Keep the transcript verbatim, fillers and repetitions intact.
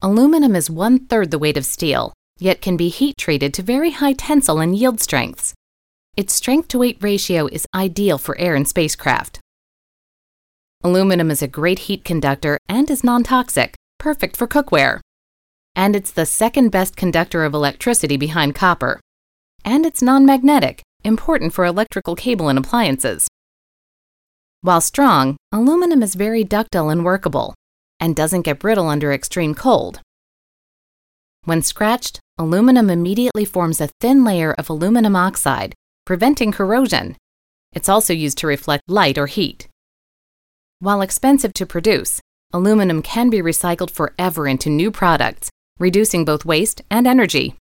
Aluminum is one-third the weight of steel, yet can be heat-treated to very high tensile and yield strengths. Its strength-to-weight ratio is ideal for air and spacecraft. Aluminum is a great heat conductor and is non-toxic, perfect for cookware. And it's the second-best conductor of electricity behind copper. And it's non-magnetic, important for electrical cable and appliances. While strong, aluminum is very ductile and workable, and doesn't get brittle under extreme cold. When scratched, aluminum immediately forms a thin layer of aluminum oxide, preventing corrosion. It's also used to reflect light or heat. While expensive to produce, aluminum can be recycled forever into new products, reducing both waste and energy.